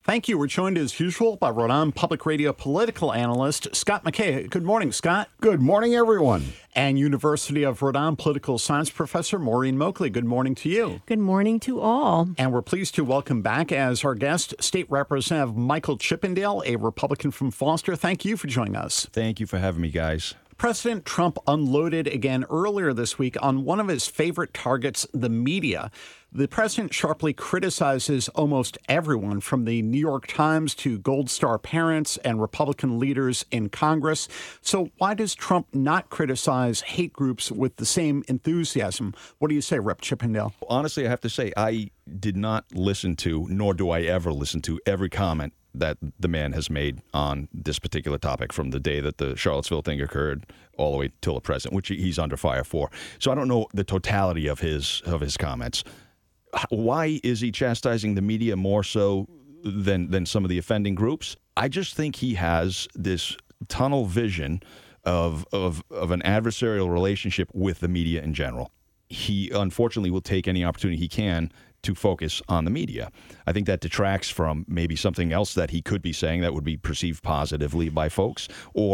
Thank you. We're joined as usual by Rhode Island Public Radio political analyst Scott McKay. Good morning, Scott. Good morning, everyone. And University of Rhode Island political science professor Maureen Moakley. Good morning to you. Good morning to all. And we're pleased to welcome back as our guest State Representative Michael Chippendale, a Republican from Foster. Thank you for joining us. Thank you for having me, guys. President Trump unloaded again earlier this week on one of his favorite targets, the media. The president sharply criticizes almost everyone from the New York Times to Gold Star parents and Republican leaders in Congress. So why does Trump not criticize hate groups with the same enthusiasm? What do you say, Rep. Chippendale? Honestly, I have to say, I did not listen to, nor do I ever listen to, every comment that the man has made on this particular topic from the day that the Charlottesville thing occurred all the way till the present, which he's under fire for. So I don't know the totality of his comments. Why is he chastising the media more so than some of the offending groups? I just think he has this tunnel vision of an adversarial relationship with the media in general. He unfortunately will take any opportunity he can to focus on the media. I think that detracts from maybe something else that he could be saying that would be perceived positively by folks,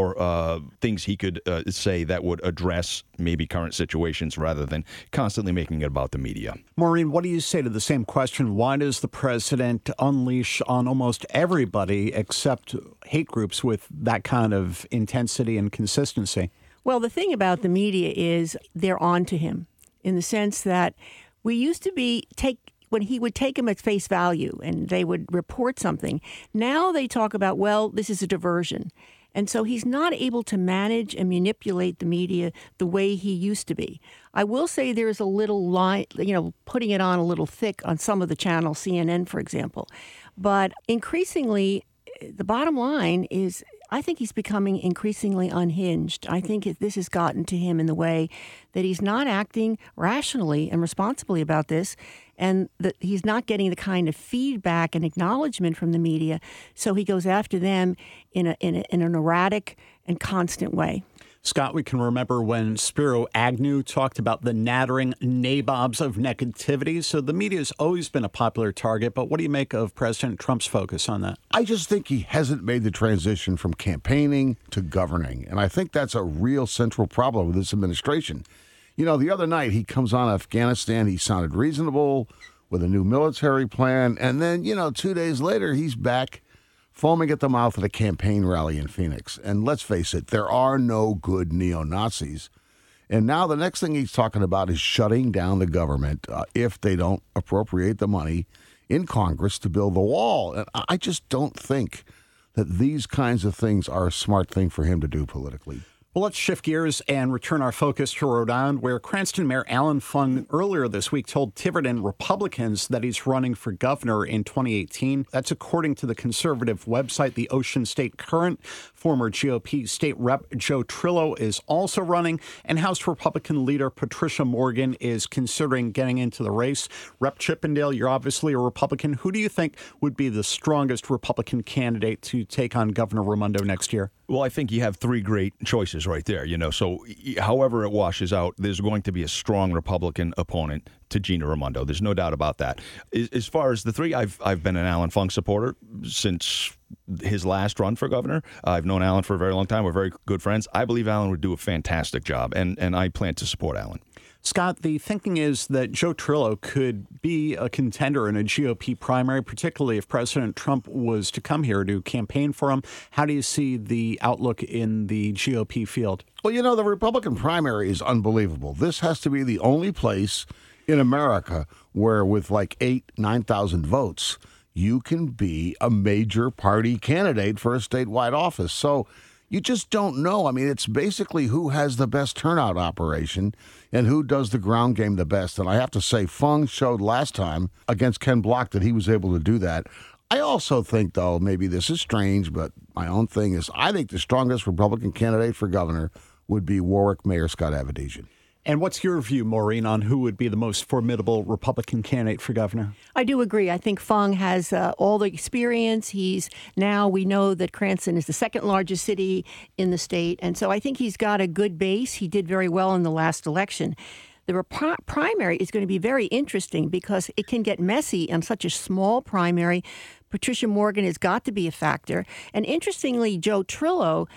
or things he could say that would address maybe current situations rather than constantly making it about the media. Maureen, what do you say to the same question? Why does the president unleash on almost everybody except hate groups with that kind of intensity and consistency? Well, the thing about the media is they're on to him in the sense that we used to when he would take them at face value and they would report something. Now they talk about, well, this is a diversion. And so he's not able to manage and manipulate the media the way he used to be. I will say there's a little line, putting it on a little thick on some of the channels, CNN, for example. But increasingly, the bottom line is I think he's becoming increasingly unhinged. I think this has gotten to him in the way that he's not acting rationally and responsibly about this, and that he's not getting the kind of feedback and acknowledgement from the media, so he goes after them in an erratic and constant way. Scott, we can remember when Spiro Agnew talked about the nattering nabobs of negativity. So the media has always been a popular target. But what do you make of President Trump's focus on that? I just think he hasn't made the transition from campaigning to governing. And I think that's a real central problem with this administration. The other night he comes on Afghanistan. He sounded reasonable with a new military plan. And then, 2 days later, he's back foaming at the mouth at a campaign rally in Phoenix. And let's face it, there are no good neo-Nazis. And now the next thing he's talking about is shutting down the government if they don't appropriate the money in Congress to build the wall. And I just don't think that these kinds of things are a smart thing for him to do politically. Well, let's shift gears and return our focus to Rhode Island, where Cranston Mayor Allan Fung earlier this week told Tiverton Republicans that he's running for governor in 2018. That's according to the conservative website, the Ocean State Current. Former GOP State Rep Joe Trillo is also running, and House Republican leader Patricia Morgan is considering getting into the race. Rep Chippendale, you're obviously a Republican. Who do you think would be the strongest Republican candidate to take on Governor Raimondo next year? Well, I think you have three great choices right there, So however it washes out, there's going to be a strong Republican opponent to Gina Raimondo. There's no doubt about that. As far as the three, I've been an Allan Fung supporter since his last run for governor. I've known Allan for a very long time. We're very good friends. I believe Allan would do a fantastic job, and I plan to support Allan. Scott, the thinking is that Joe Trillo could be a contender in a GOP primary, particularly if President Trump was to come here to campaign for him. How do you see the outlook in the GOP field? Well, the Republican primary is unbelievable. This has to be the only place in America where with like 9,000 votes, you can be a major party candidate for a statewide office. So you just don't know. I mean, it's basically who has the best turnout operation and who does the ground game the best. And I have to say, Fung showed last time against Ken Block that he was able to do that. I also think, though, maybe this is strange, but my own thing is I think the strongest Republican candidate for governor would be Warwick Mayor Scott Avedisian. And what's your view, Maureen, on who would be the most formidable Republican candidate for governor? I do agree. I think Fung has all the experience. We know that Cranston is the second largest city in the state. And so I think he's got a good base. He did very well in the last election. The primary is going to be very interesting because it can get messy on such a small primary, Patricia Morgan has got to be a factor. And interestingly, Joe Trillo,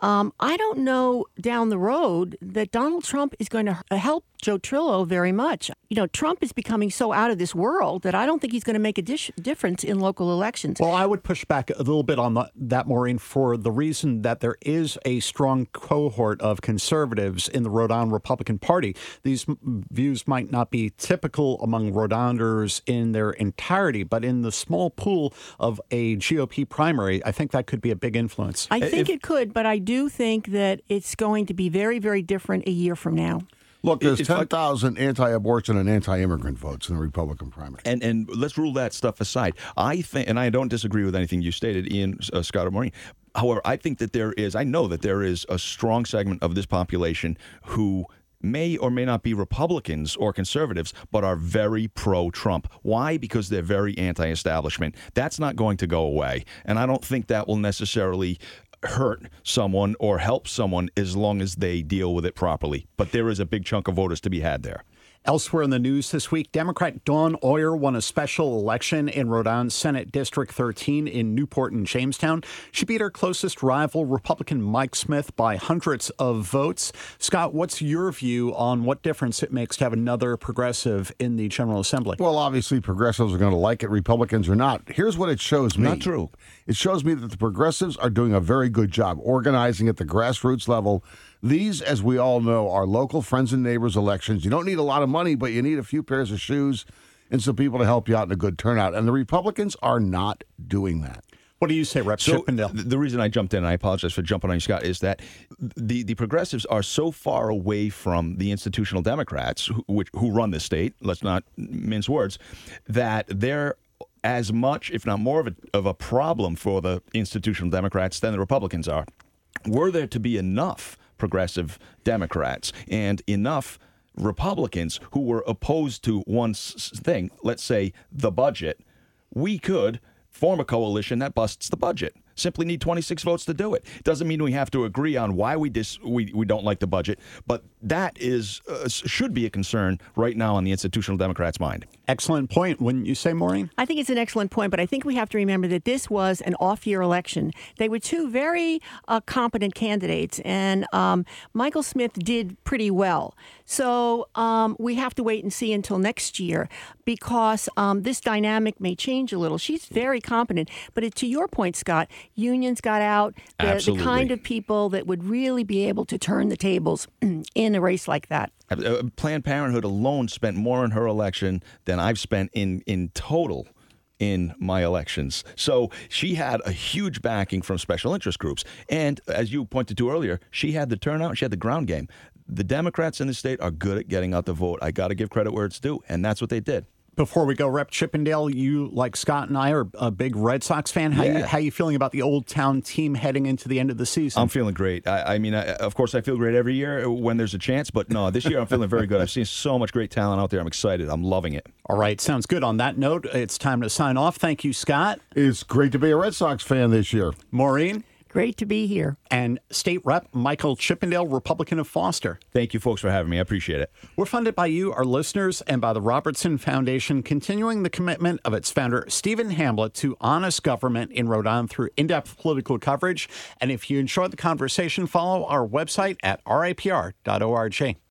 I don't know down the road that Donald Trump is going to help Joe Trillo very much. You know, Trump is becoming so out of this world that I don't think he's going to make a difference in local elections. Well, I would push back a little bit on that, Maureen, for the reason that there is a strong cohort of conservatives in the Rhode Island Republican Party. These views might not be typical among Rhode Islanders in their entirety, but in the small pool of a GOP primary, I think that could be a big influence. I think it could, but I do think that it's going to be very, very different a year from now. Look, there's 10,000 anti-abortion and anti-immigrant votes in the Republican primary. And let's rule that stuff aside. I think, and I don't disagree with anything you stated, Ian, Scott, or Maureen. However, I think that I know that there is a strong segment of this population who may or may not be Republicans or conservatives, but are very pro-Trump. Why? Because they're very anti-establishment. That's not going to go away. And I don't think that will necessarily hurt someone or help someone as long as they deal with it properly. But there is a big chunk of voters to be had there. Elsewhere in the news this week, Democrat Dawn Oyer won a special election in Rhode Island Senate District 13 in Newport and Jamestown. She beat her closest rival, Republican Mike Smith, by hundreds of votes. Scott, what's your view on what difference it makes to have another progressive in the General Assembly? Well, obviously, progressives are going to like it, Republicans are not. Here's what it shows me. Not true. It shows me that the progressives are doing a very good job organizing at the grassroots level. These, as we all know, are local friends and neighbors elections. You don't need a lot of money, but you need a few pairs of shoes and some people to help you out in a good turnout. And the Republicans are not doing that. What do you say, Rep. Chippendale? The reason I jumped in, and I apologize for jumping on you, Scott, is that the progressives are so far away from the institutional Democrats who run this state, let's not mince words, that they're as much, if not more of a problem for the institutional Democrats than the Republicans are. Were there to be enough progressive Democrats and enough Republicans who were opposed to one thing, let's say the budget, we could form a coalition that busts the budget. Simply need 26 votes to do it. Doesn't mean we have to agree on why we don't like the budget, but that is should be a concern right now on the institutional Democrats' mind. Excellent point. Wouldn't you say, Maureen? I think it's an excellent point, but I think we have to remember that this was an off-year election. They were two very competent candidates, and Michael Smith did pretty well. So we have to wait and see until next year because this dynamic may change a little. She's very competent, but to your point, Scott, unions got out. The kind of people that would really be able to turn the tables in a race like that. Planned Parenthood alone spent more in her election than I've spent in total in my elections. So she had a huge backing from special interest groups. And as you pointed to earlier, she had the turnout, she had the ground game. The Democrats in the state are good at getting out the vote. I got to give credit where it's due, and that's what they did. Before we go, Rep. Chippendale, you, like Scott and I, are a big Red Sox fan. How you feeling about the Old Town team heading into the end of the season? I'm feeling great. I mean, of course, I feel great every year when there's a chance, but no, this year I'm feeling very good. I've seen so much great talent out there. I'm excited. I'm loving it. All right, sounds good. On that note, it's time to sign off. Thank you, Scott. It's great to be a Red Sox fan this year. Maureen. Great to be here. And State Rep Michael Chippendale, Republican of Foster. Thank you, folks, for having me. I appreciate it. We're funded by you, our listeners, and by the Robertson Foundation, continuing the commitment of its founder, Stephen Hamlet, to honest government in Rhode Island through in-depth political coverage. And if you enjoyed the conversation, follow our website at rapr.org.